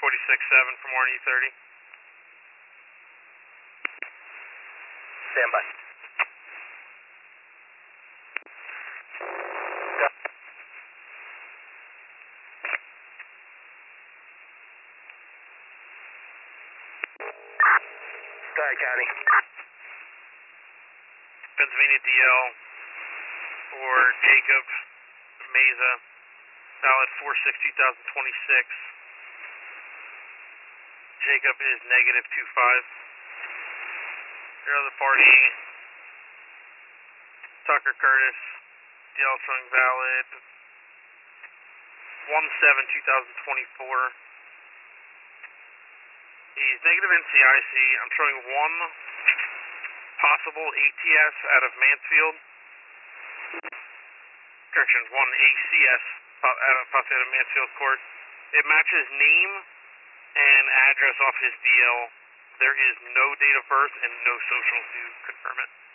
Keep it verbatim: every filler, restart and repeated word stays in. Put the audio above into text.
forty-six seven from R N U thirty. Stand by. Go ahead, County. Pennsylvania D L for Jacob Mesa, valid four six two thousand twenty-six. Jacob is negative two five. Your other party, Tucker Curtis, D L showing valid one seven two thousand twenty-four. He's negative N C I C. I'm showing one possible A T S out of Mansfield. Correction, one A C S out of, possibly out of Mansfield Court. It matches name and address off his D L. There is no date of birth and no social to confirm it.